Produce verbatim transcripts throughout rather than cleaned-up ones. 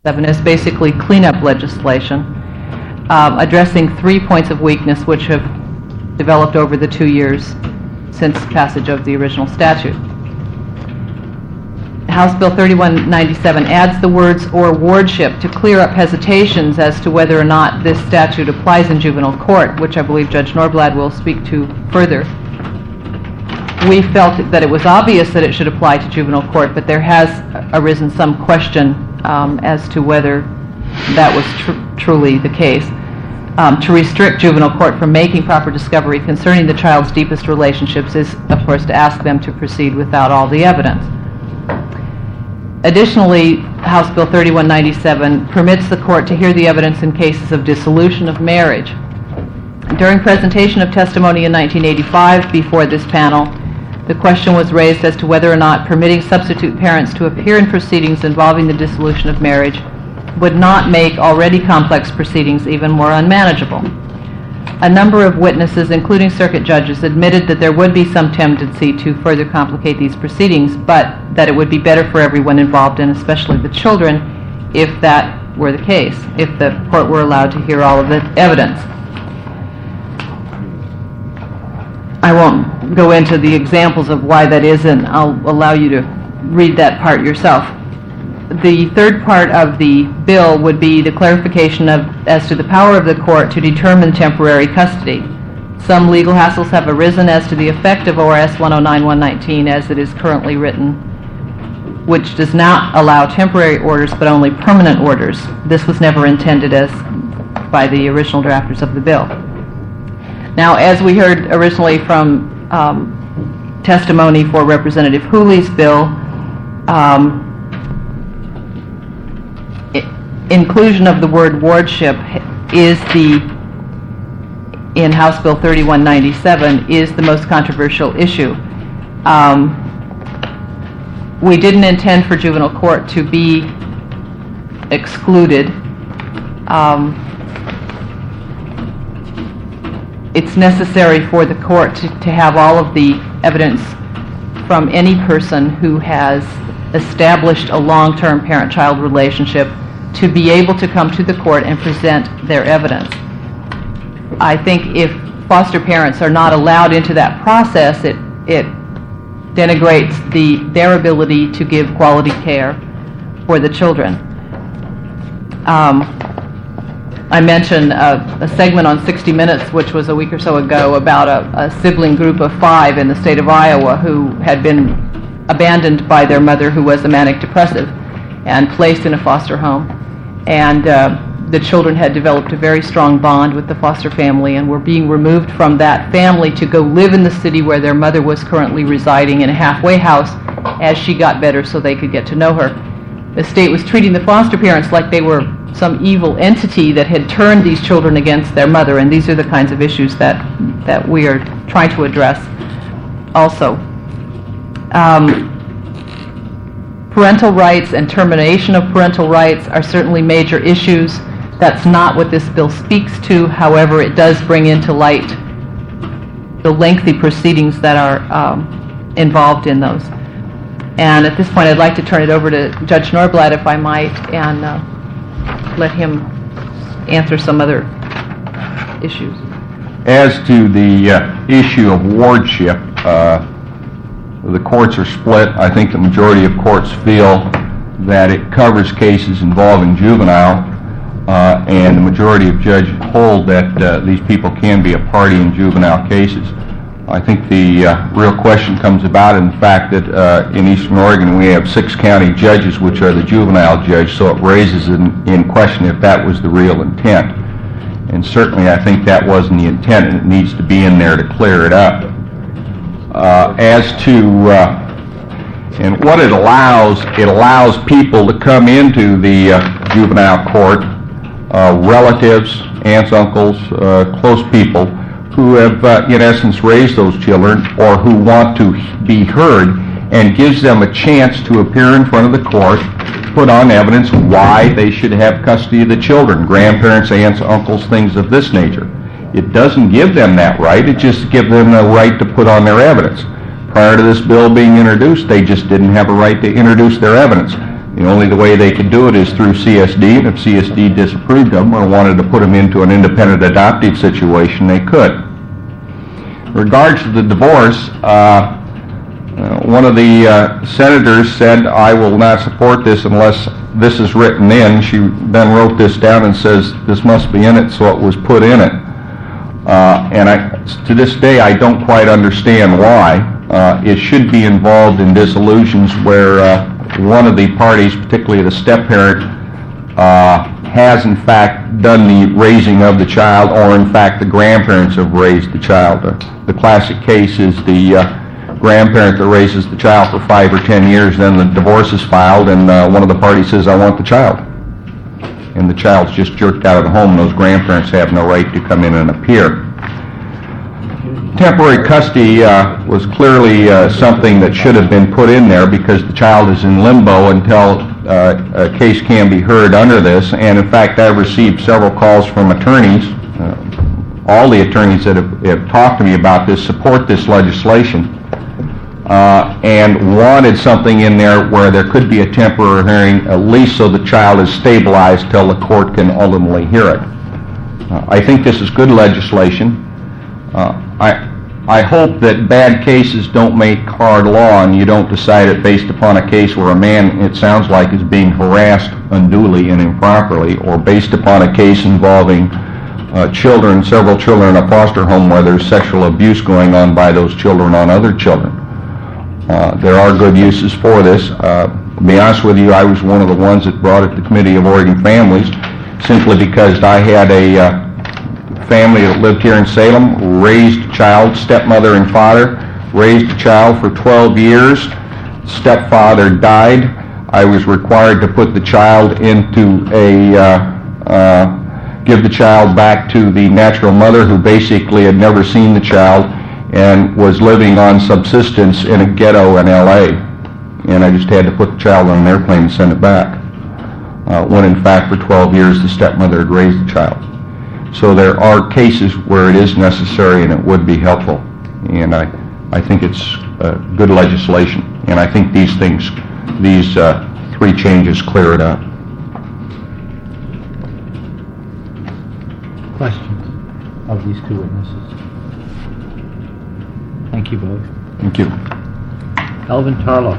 seven is basically cleanup legislation, um, addressing three points of weakness which have developed over the two years since passage of the original statute. House Bill thirty-one ninety-seven adds the words "or wardship" to clear up hesitations as to whether or not this statute applies in juvenile court, which I believe Judge Norblad will speak to further. We felt that it was obvious that it should apply to juvenile court, but there has arisen some question um, as to whether that was tr- truly the case. Um, to restrict juvenile court from making proper discovery concerning the child's deepest relationships is, of course, to ask them to proceed without all the evidence. Additionally, House Bill thirty-one ninety-seven permits the court to hear the evidence in cases of dissolution of marriage. During presentation of testimony in nineteen eighty-five before this panel, the question was raised as to whether or not permitting substitute parents to appear in proceedings involving the dissolution of marriage would not make already complex proceedings even more unmanageable. A number of witnesses, including circuit judges, admitted that there would be some tendency to further complicate these proceedings, but that it would be better for everyone involved, and especially the children, if that were the case, if the court were allowed to hear all of the evidence. I won't go into the examples of why that is, and I'll allow you to read that part yourself. The third part of the bill would be the clarification of as to the power of the court to determine temporary custody. Some legal hassles have arisen as to the effect of O R S one oh nine one nineteen as it is currently written, which does not allow temporary orders but only permanent orders. This was never intended as by the original drafters of the bill. Now, as we heard originally from um, testimony for Representative Hooley's bill, um, inclusion of the word wardship is the, in House Bill thirty-one ninety-seven, is the most controversial issue. Um, we didn't intend for juvenile court to be excluded. Um, it's necessary for the court to, to have all of the evidence from any person who has established a long-term parent-child relationship to be able to come to the court and present their evidence. I think if foster parents are not allowed into that process, it, it denigrates the, their ability to give quality care for the children. Um, I mentioned a, a segment on sixty minutes, which was a week or so ago, about a, a sibling group of five in the state of Iowa who had been abandoned by their mother, who was a manic depressive, and placed in a foster home. And uh, the children had developed a very strong bond with the foster family and were being removed from that family to go live in the city where their mother was currently residing in a halfway house as she got better so they could get to know her. The state was treating the foster parents like they were some evil entity that had turned these children against their mother, and these are the kinds of issues that, that we are trying to address also. Um, Parental rights and termination of parental rights are certainly major issues. That's not what this bill speaks to. However, it does bring into light the lengthy proceedings that are um, involved in those. And at this point, I'd like to turn it over to Judge Norblad, if I might, and uh, let him answer some other issues. As to the uh, issue of wardship, uh, the courts are split. I think the majority of courts feel that it covers cases involving juvenile, uh, and the majority of judges hold that uh, these people can be a party in juvenile cases. I think the uh, real question comes about in the fact that uh, in Eastern Oregon we have six county judges which are the juvenile judge, so it raises in, in question if that was the real intent. And certainly I think that wasn't the intent, and it needs to be in there to clear it up. Uh, as to uh, and what it allows, it allows people to come into the uh, juvenile court, uh, relatives, aunts, uncles, uh, close people who have uh, in essence raised those children or who want to be heard, and gives them a chance to appear in front of the court, put on evidence why they should have custody of the children, grandparents, aunts, uncles, things of this nature. It doesn't give them that right, it just gives them the right to put on their evidence. Prior to this bill being introduced, they just didn't have a right to introduce their evidence. The only the way they could do it is through C S D, and if C S D disapproved of them or wanted to put them into an independent adoptive situation, they could. In regards to the divorce, uh, uh, one of the uh, senators said, I will not support this unless this is written in. She then wrote this down and says, this must be in it, so it was put in it. Uh, and I, to this day, I don't quite understand why. Uh, it should be involved in dissolutions where uh, one of the parties, particularly the step-parent, uh, has in fact done the raising of the child, or in fact the grandparents have raised the child. Uh, the classic case is the uh, grandparent that raises the child for five or ten years, then the divorce is filed, and uh, one of the parties says, I want the child. And the child's just jerked out of the home, and those grandparents have no right to come in and appear. Temporary custody uh, was clearly uh, something that should have been put in there, because the child is in limbo until uh, a case can be heard under this. And in fact, I've received several calls from attorneys. Uh, all the attorneys that have, have talked to me about this support this legislation uh, and wanted something in there where there could be a temporary hearing, at least so the child is stabilized till the court can ultimately hear it. Uh, I think this is good legislation. Uh, I, I hope that bad cases don't make hard law, and you don't decide it based upon a case where a man, it sounds like, is being harassed unduly and improperly, or based upon a case involving uh, children, several children in a foster home where there's sexual abuse going on by those children on other children. Uh, there are good uses for this. Uh, to be honest with you, I was one of the ones that brought it to the Committee of Oregon Families, simply because I had a uh, family that lived here in Salem, raised a child, stepmother and father, raised a child for twelve years. Stepfather died. I was required to put the child into a, uh, uh, give the child back to the natural mother, who basically had never seen the child and was living on subsistence in a ghetto in L A. And I just had to put the child on an airplane and send it back, uh, when in fact for twelve years the stepmother had raised the child. So there are cases where it is necessary and it would be helpful. And I, I think it's uh, good legislation. And I think these things, these uh, three changes clear it up. Questions of these two witnesses? Thank you both. Thank you. Alvin Tarlow.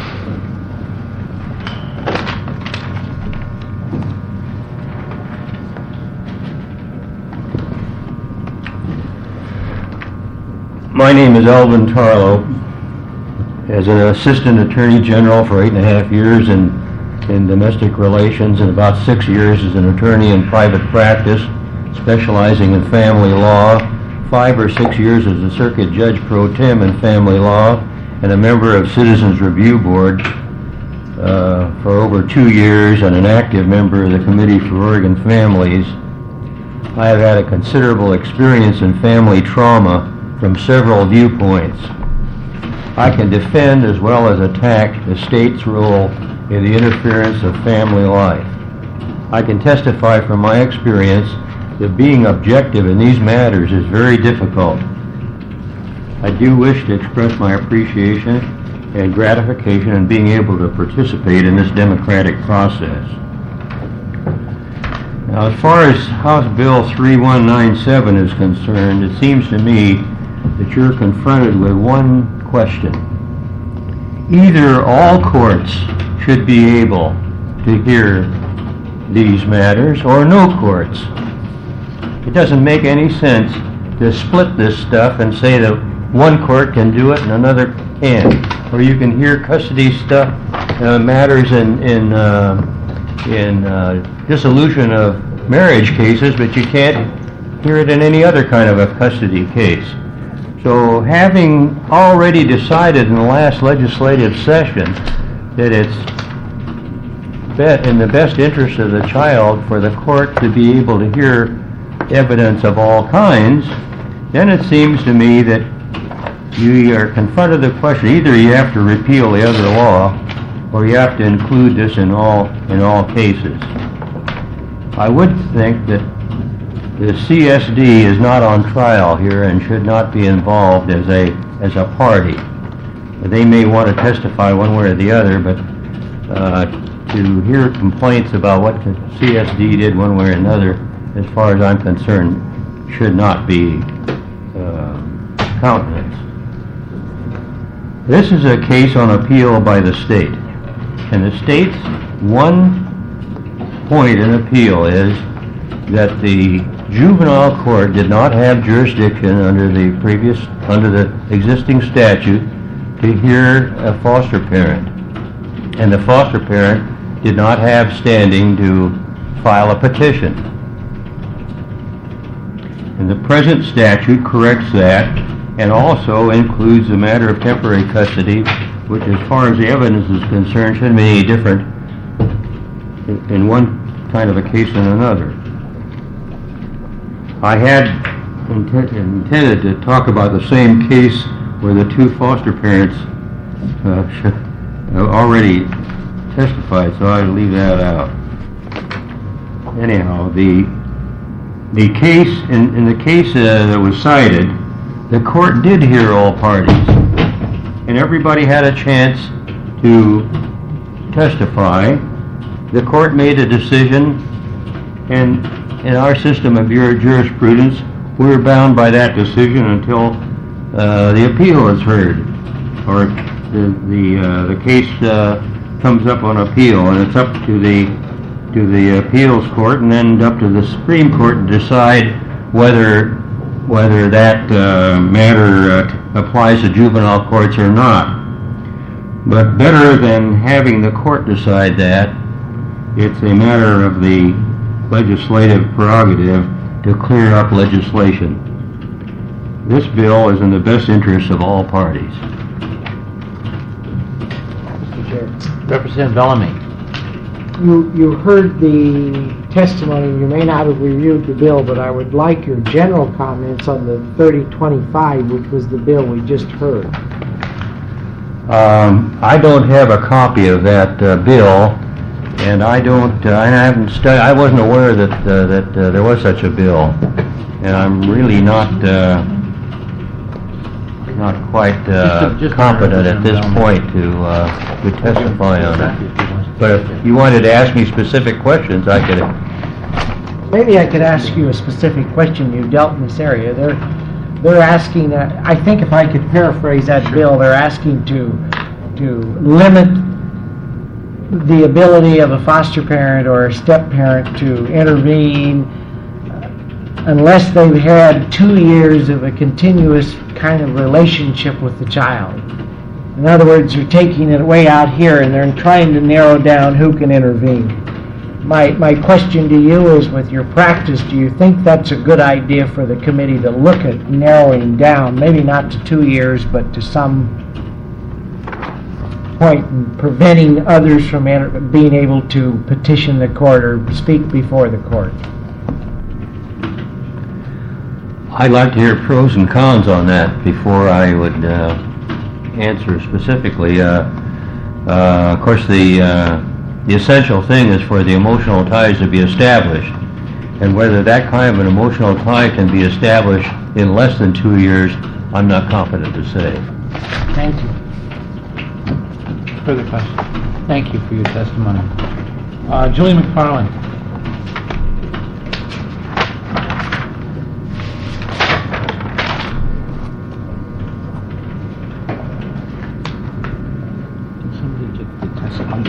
My name is Alvin Tarlow. As an assistant attorney general for eight and a half years in, in domestic relations, and about six years as an attorney in private practice, specializing in family law, five or six years as a circuit judge pro tem in family law, and a member of Citizens Review Board uh, for over two years, and an active member of the Committee for Oregon Families. I have had a considerable experience in family trauma from several viewpoints. I can defend as well as attack the state's role in the interference of family life. I can testify from my experience that being objective in these matters is very difficult. I do wish to express my appreciation and gratification in being able to participate in this democratic process. Now, as far as House Bill three one nine seven is concerned, it seems to me that you're confronted with one question. Either all courts should be able to hear these matters, or no courts. It doesn't make any sense to split this stuff and say that one court can do it and another can't. Or you can hear custody stuff, uh, matters in, in, uh, in uh, dissolution of marriage cases, but you can't hear it in any other kind of a custody case. So having already decided in the last legislative session that it's be- in the best interest of the child for the court to be able to hear evidence of all kinds, then it seems to me that you are confronted with the question, either you have to repeal the other law, or you have to include this in all in all cases. I would think that the C S D is not on trial here and should not be involved as a as a party. They may want to testify one way or the other, but uh, to hear complaints about what the C S D did one way or another, as far as I'm concerned, should not be uh, countenanced. This is a case on appeal by the state, and the state's one point in appeal is that the juvenile court did not have jurisdiction under the previous, under the existing statute to hear a foster parent, and the foster parent did not have standing to file a petition. And the present statute corrects that, and also includes the matter of temporary custody, which, as far as the evidence is concerned, shouldn't be any different in, in one kind of a case than another. I had intent, intended to talk about the same case where the two foster parents uh, should, uh, already testified, so I'll leave that out. Anyhow, the the case, in, in the case uh, that was cited, the court did hear all parties, and everybody had a chance to testify. The court made a decision, and in our system of your jurisprudence, we're bound by that decision until uh, the appeal is heard, or the the uh, the case uh, comes up on appeal, and it's up to the to the appeals court, and then up to the Supreme Court to decide whether whether that uh, matter uh, applies to juvenile courts or not. But better than having the court decide that, it's a matter of the legislative prerogative to clear up legislation. This bill is in the best interest of all parties. Mister Chair. Representative Bellamy. You, you heard the testimony. You may not have reviewed the bill, but I would like your general comments on the thirty twenty-five, which was the bill we just heard. Um, I don't have a copy of that uh, bill, and I don't. Uh, I haven't studied. I wasn't aware that uh, that uh, there was such a bill, and I'm really not uh, not quite uh, Just a- just a competent at this representative point to uh, to testify on it. But if you wanted to ask me specific questions, I could. Maybe I could ask you a specific question. You dealt in this area. They're they're asking. Uh, I think if I could paraphrase that bill, they're asking to to limit the ability of a foster parent or a step parent to intervene uh, unless they've had two years of a continuous kind of relationship with the child. In other words, you're taking it way out here and they're trying to narrow down who can intervene. My, my question to you is, with your practice, do you think that's a good idea for the committee to look at narrowing down, maybe not to two years, but to some point in preventing others from enter- being able to petition the court or speak before the court? I'd like to hear pros and cons on that before I would uh, answer specifically. Uh, uh, of course, the uh, the essential thing is for the emotional ties to be established, and whether that kind of an emotional tie can be established in less than two years, I'm not confident to say. Thank you. Further questions? Thank you for your testimony. Uh, Julie McFarland. Somebody took the testimony.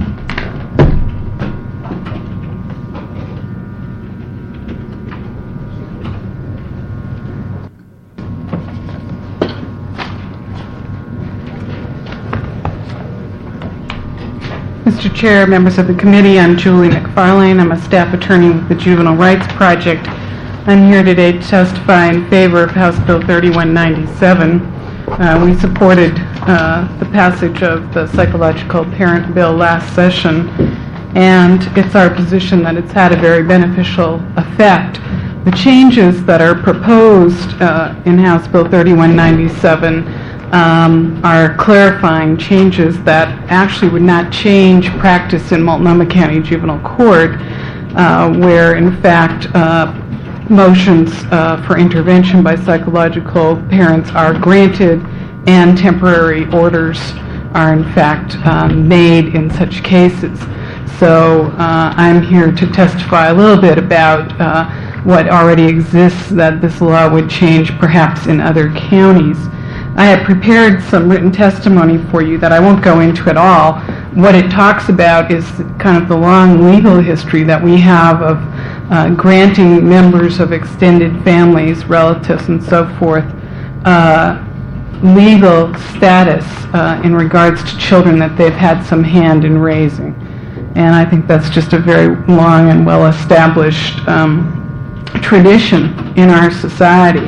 Mister Chair, members of the committee, I'm Julie McFarlane. I'm a staff attorney with the Juvenile Rights Project. I'm here today to testify in favor of House Bill thirty-one ninety-seven. Uh, we supported uh, the passage of the Psychological Parent Bill last session, and it's our position that it's had a very beneficial effect. The changes that are proposed uh, in House Bill thirty-one ninety-seven Um, are clarifying changes that actually would not change practice in Multnomah County Juvenile Court, uh, where in fact uh, motions uh, for intervention by psychological parents are granted and temporary orders are in fact um, made in such cases. So uh, I'm here to testify a little bit about uh, what already exists that this law would change perhaps in other counties. I have prepared some written testimony for you that I won't go into at all. What it talks about is kind of the long legal history that we have of uh, granting members of extended families, relatives, and so forth, uh, legal status uh, in regards to children that they've had some hand in raising. And I think that's just a very long and well-established um, tradition in our society.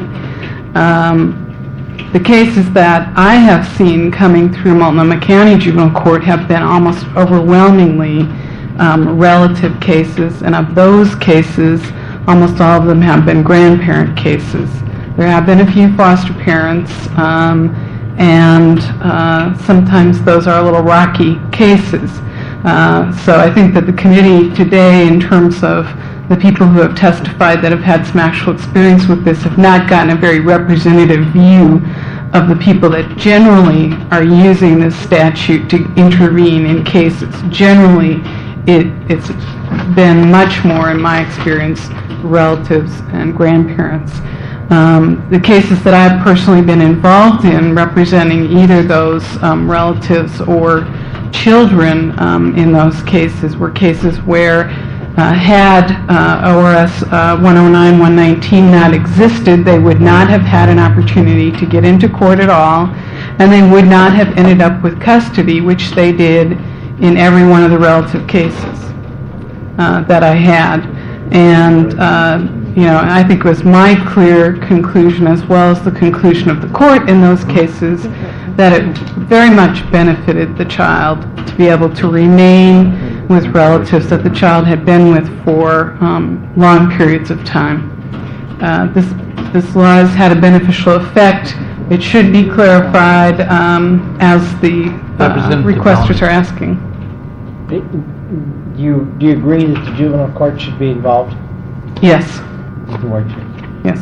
Um, The cases that I have seen coming through Multnomah County Juvenile Court have been almost overwhelmingly um, relative cases, and of those cases, almost all of them have been grandparent cases. There have been a few foster parents, um, and uh, sometimes those are a little rocky cases. Uh, so I think that the committee today, in terms of the people who have testified that have had some actual experience with this, have not gotten a very representative view of the people that generally are using this statute to intervene in cases. Generally, it, it's been much more, in my experience, relatives and grandparents. Um, the cases that I've personally been involved in representing either those um, relatives or children um, in those cases were cases where Uh, had uh, O R S uh, one oh nine one nineteen not existed, they would not have had an opportunity to get into court at all, and they would not have ended up with custody, which they did in every one of the relative cases uh, that I had. And, uh, you know, I think it was my clear conclusion, as well as the conclusion of the court in those cases, that it very much benefited the child to be able to remain with relatives that the child had been with for um, long periods of time. Uh, this this law has had a beneficial effect. It should be clarified um, as the uh, requesters are asking. Do you, do you agree that the juvenile court should be involved? Yes. With the wardship? Yes.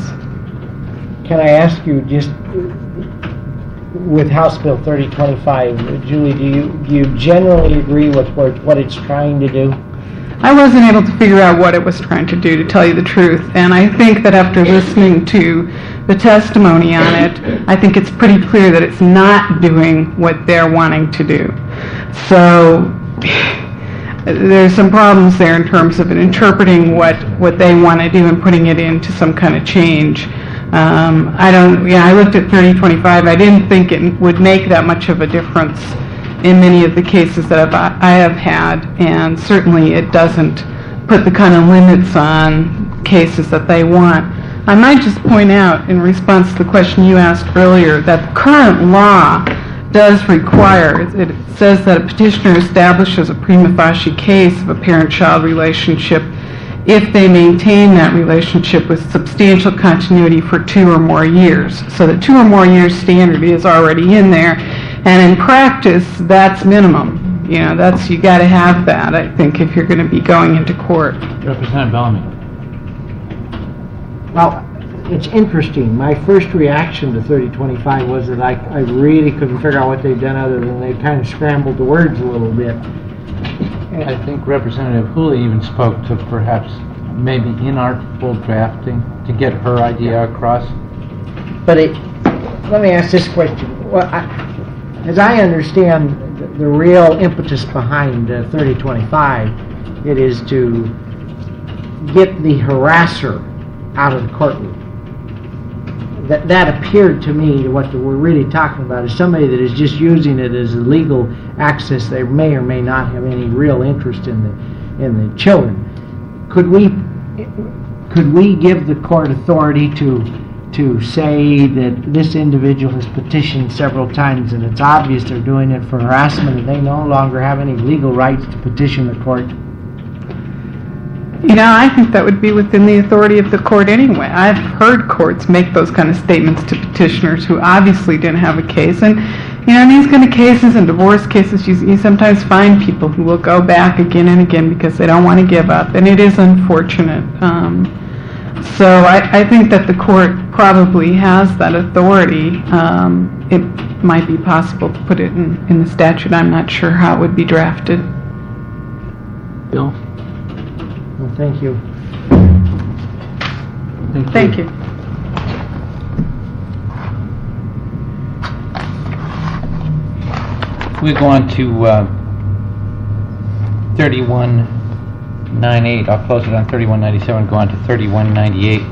Can I ask you, just with House Bill thirty twenty-five, Julie, do you do you generally agree with what, what it's trying to do? I wasn't able to figure out what it was trying to do, to tell you the truth, and I think that after listening to the testimony on it, I think it's pretty clear that it's not doing what they're wanting to do. So there's some problems there in terms of interpreting what, what they want to do and putting it into some kind of change. Um, I don't, yeah, I looked at thirty twenty-five. I didn't think it would make that much of a difference in many of the cases that I've, I have had, and certainly it doesn't put the kind of limits on cases that they want. I might just point out, in response to the question you asked earlier, that the current law does require, it, it says that a petitioner establishes a prima facie case of a parent-child relationship if they maintain that relationship with substantial continuity for two or more years. So the two or more years standard is already in there, and in practice, that's minimum. You know, that's, you got to have that, I think, if you're going to be going into court. Representative Bellamy. Well, it's interesting. My first reaction to thirty twenty-five was that I, I really couldn't figure out what they've done other than they kind of scrambled the words a little bit. I think Representative Hooley even spoke to perhaps maybe inartful drafting to get her idea across. But it, let me ask this question. Well, I, as I understand the, the real impetus behind uh, thirty twenty-five, it is to get the harasser out of the courtroom. That, that appeared to me, what we're really talking about, is somebody that is just using it as a legal access. They may or may not have any real interest in the in the children. Could we could we give the court authority to to say that this individual has petitioned several times and it's obvious they're doing it for harassment and they no longer have any legal rights to petition the court? You know, I think that would be within the authority of the court anyway. I've heard courts make those kind of statements to petitioners who obviously didn't have a case. And, you know, in these kind of cases, in divorce cases, you, you sometimes find people who will go back again and again because they don't want to give up. And it is unfortunate. Um, So I, I think that the court probably has that authority. Um, it might be possible to put it in, in the statute. I'm not sure how it would be drafted. Bill? Well, thank you. Thank you. We go on to uh, thirty-one ninety-eight. I'll close it on thirty-one ninety-seven, go on to thirty-one ninety-eight.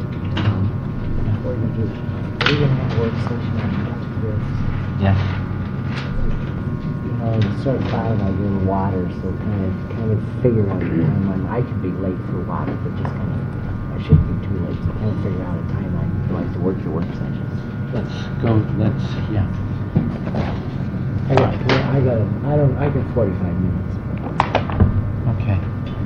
Yes. You know, it's sort of thought about your water, so kind of, kind of figure out a timeline. I could be late for water, but just kind of, I shouldn't be too late, so kind of figure out a timeline. You like to work your work sessions. Let's go, let's, yeah. I got, I got, I don't, I got forty-five minutes. Okay.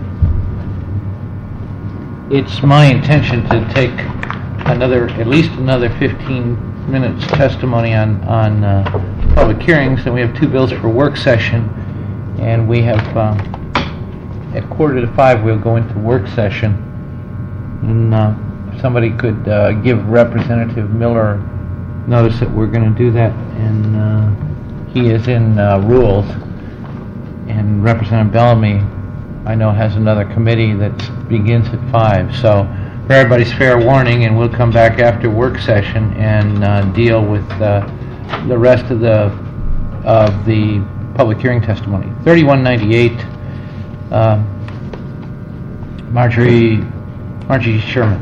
It's my intention to take another, at least another fifteen minutes testimony on, on uh, public hearings, and we have two bills for work session, and we have, uh, at quarter to five, we'll go into work session, and uh, if somebody could uh, give Representative Miller notice that we're going to do that, and uh, he is in uh, rules, and Representative Bellamy, I know, has another committee that begins at five. So for everybody's fair warning, and we'll come back after work session and uh, deal with uh, the rest of the of the public hearing testimony. thirty-one ninety-eight, uh, Marjorie Margie Sherman.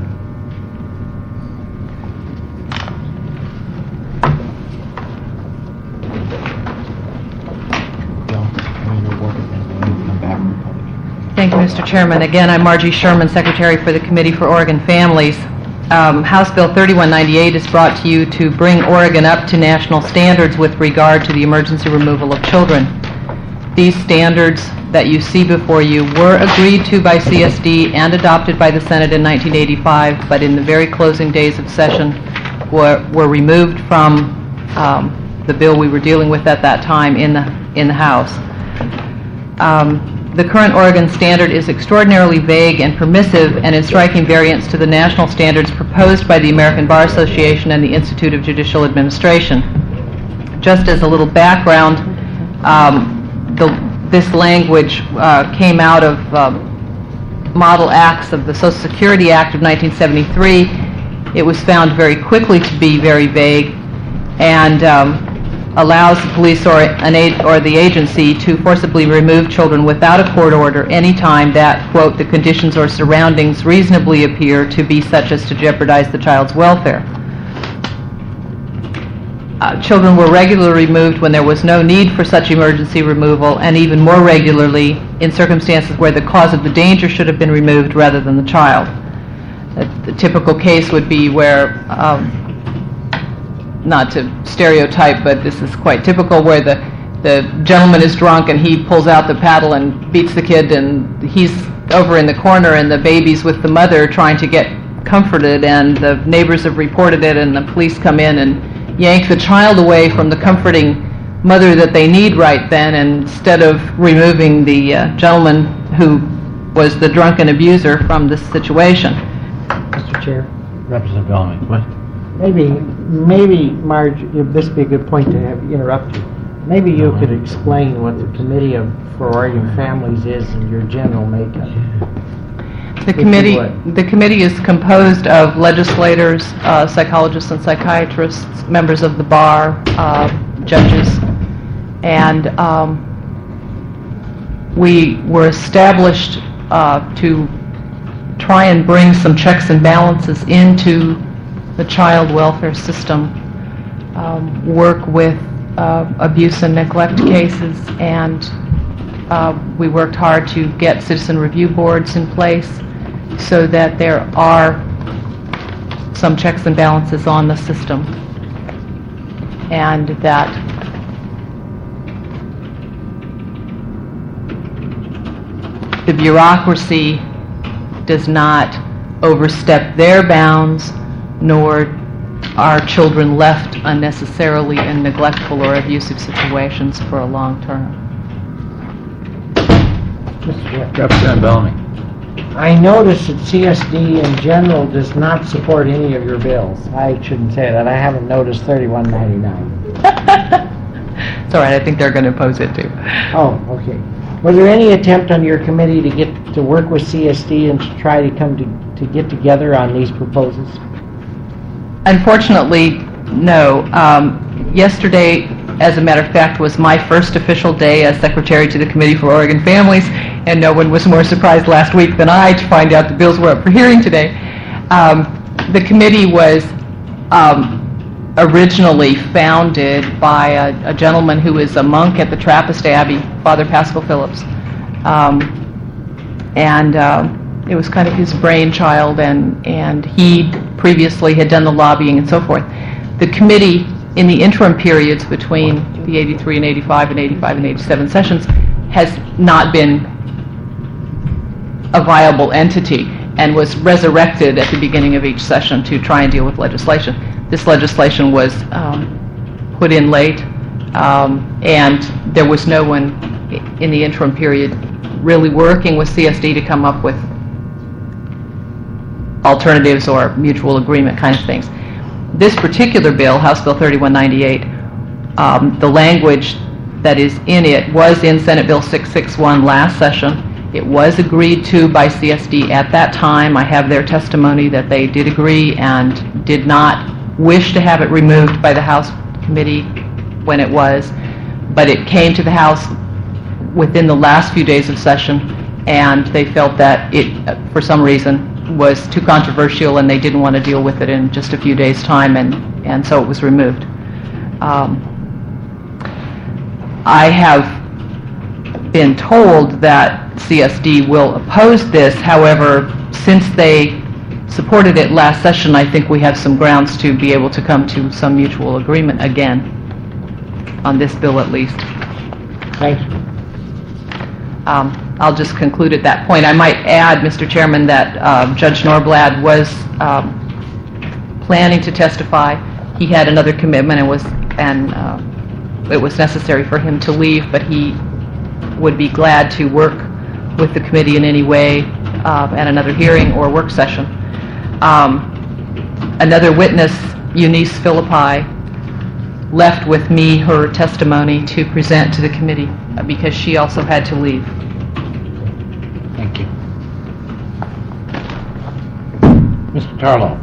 Thank you, Mister Chairman. Again, I'm Margie Sherman, Secretary for the Committee for Oregon Families. Um, House Bill thirty-one ninety-eight is brought to you to bring Oregon up to national standards with regard to the emergency removal of children. These standards that you see before you were agreed to by C S D and adopted by the Senate in nineteen eighty-five, but in the very closing days of session were, were removed from um, the bill we were dealing with at that time in the, in the House. Um, The current Oregon standard is extraordinarily vague and permissive, and in striking variance to the national standards proposed by the American Bar Association and the Institute of Judicial Administration. Just as a little background, um, the, this language uh, came out of um, model acts of the Social Security Act of nineteen seventy-three. It was found very quickly to be very vague, and um, allows the police or an a- or the agency to forcibly remove children without a court order any time that, quote, the conditions or surroundings reasonably appear to be such as to jeopardize the child's welfare. Uh, children were regularly removed when there was no need for such emergency removal, and even more regularly in circumstances where the cause of the danger should have been removed rather than the child. Uh, the typical case would be where um, not to stereotype, but this is quite typical, where the, the gentleman is drunk and he pulls out the paddle and beats the kid, and he's over in the corner and the baby's with the mother trying to get comforted, and the neighbors have reported it, and the police come in and yank the child away from the comforting mother that they need right then, and instead of removing the uh, gentleman who was the drunken abuser from this situation. Mister Chair, Representative Bellamy. What? maybe, maybe, Marge, if this would be a good point to have interrupt you. Maybe you could explain what the Committee of, for Oregon Families is and your general makeup. The committee, the committee is composed of legislators, uh, psychologists and psychiatrists, members of the bar, uh, judges, and um, we were established uh, to try and bring some checks and balances into the child welfare system, um, work with uh, abuse and neglect cases, and uh, we worked hard to get citizen review boards in place so that there are some checks and balances on the system, and that the bureaucracy does not overstep their bounds, nor are children left unnecessarily in neglectful or abusive situations for a long term. Representative Bellamy. I notice that C S D in general does not support any of your bills. I shouldn't say that. I haven't noticed thirty-one ninety-nine. It's all right, I think they're going to oppose it too. Oh, okay. Was there any attempt on your committee to get, to work with C S D and to try to come to, to get together on these proposals? Unfortunately, no. Um, yesterday, as a matter of fact, was my first official day as secretary to the Committee for Oregon Families, and no one was more surprised last week than I to find out the bills were up for hearing today. Um, the committee was um, originally founded by a, a gentleman who is a monk at the Trappist Abbey, Father Pascal Phillips. Um, and uh, it was kind of his brainchild, and, and he previously had done the lobbying and so forth. The committee, in the interim periods between the eighty-three and eighty-five and eighty-five and eighty-seven sessions, has not been a viable entity and was resurrected at the beginning of each session to try and deal with legislation. This legislation was um, put in late, um, and there was no one in the interim period really working with C S D to come up with alternatives or mutual agreement kind of things. This particular bill, House Bill thirty-one ninety-eight, um, the language that is in it was in Senate Bill six sixty-one last session. It was agreed to by C S D at that time. I have their testimony that they did agree and did not wish to have it removed by the House committee when it was, but it came to the House within the last few days of session, and they felt that it, for some reason, was too controversial and they didn't want to deal with it in just a few days' time, and, and so it was removed. Um, I have been told that C S D will oppose this. However, since they supported it last session, I think we have some grounds to be able to come to some mutual agreement again, on this bill at least. Thank you. Um, I'll just conclude at that point. I might add, Mister Chairman, that uh, Judge Norblad was um, planning to testify. He had another commitment and was, and uh, it was necessary for him to leave, but he would be glad to work with the committee in any way uh, at another hearing or work session. Um, another witness, Eunice Philippi, left with me her testimony to present to the committee uh, because she also had to leave. Thank you. Mister Tarlow.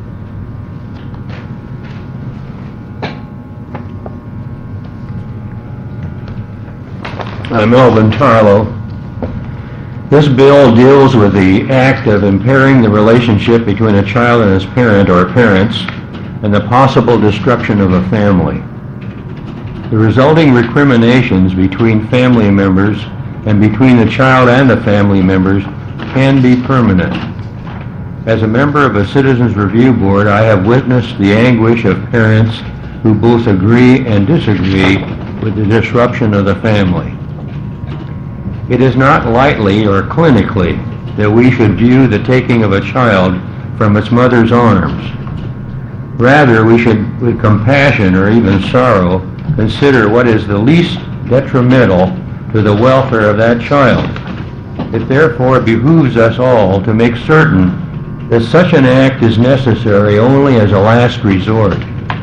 I'm Melvin Tarlow. This bill deals with the act of impairing the relationship between a child and his parent or parents and the possible destruction of a family. The resulting recriminations between family members and between the child and the family members can be permanent. As a member of a Citizens Review Board, I have witnessed the anguish of parents who both agree and disagree with the disruption of the family. It is not lightly or clinically that we should view the taking of a child from its mother's arms. Rather, we should, with compassion or even sorrow, consider what is the least detrimental to the welfare of that child. It therefore behooves us all to make certain that such an act is necessary only as a last resort.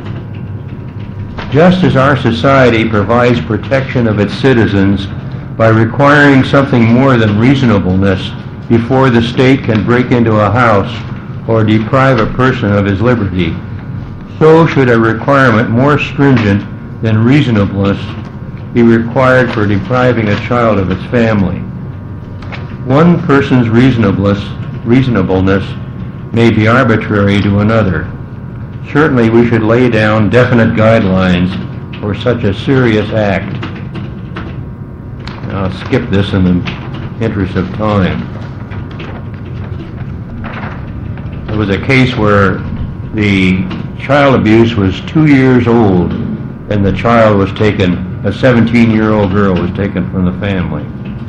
Just as our society provides protection of its citizens by requiring something more than reasonableness before the state can break into a house or deprive a person of his liberty, so should a requirement more stringent than reasonableness be required for depriving a child of its family. One person's reasonableness, reasonableness may be arbitrary to another. Certainly we should lay down definite guidelines for such a serious act. I'll skip this in the interest of time. There was a case where the child abuse was two years old and the child was taken, a seventeen-year-old girl was taken from the family.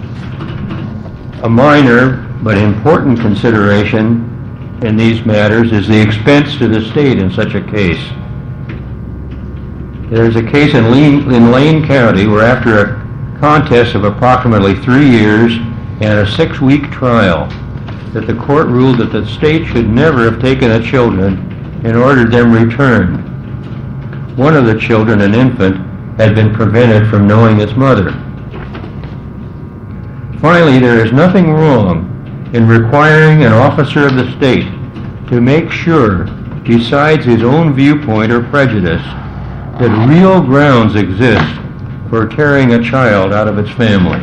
A minor but important consideration in these matters is the expense to the state in such a case. There's a case in Lane, in Lane County where after a contest of approximately three years and a six-week trial, that the court ruled that the state should never have taken the children and ordered them returned. One of the children, an infant, had been prevented from knowing its mother. Finally, there is nothing wrong in requiring an officer of the state to make sure, besides his own viewpoint or prejudice, that real grounds exist for tearing a child out of its family.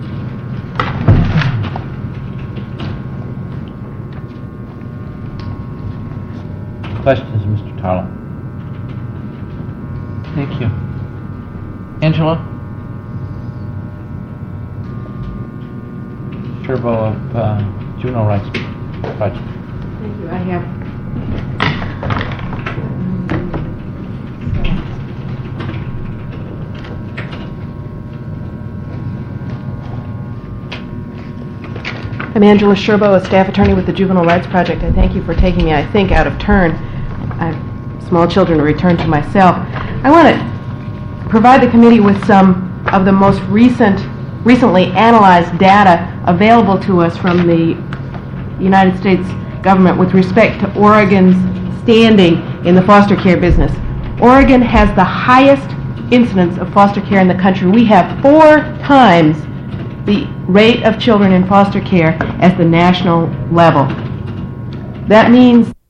Questions, Mister Tarlow? Thank you. Angela? Sherbo of uh, Juvenile Rights Project. Thank you. I have I'm Angela Sherbo, a staff attorney with the Juvenile Rights Project. I thank you for taking me, I think, out of turn. I have small children to return to myself. I want to provide the committee with some of the most recent, recently analyzed data available to us from the United States government with respect to Oregon's standing in the foster care business. Oregon has the highest incidence of foster care in the country. We have four times the rate of children in foster care as the national level. That means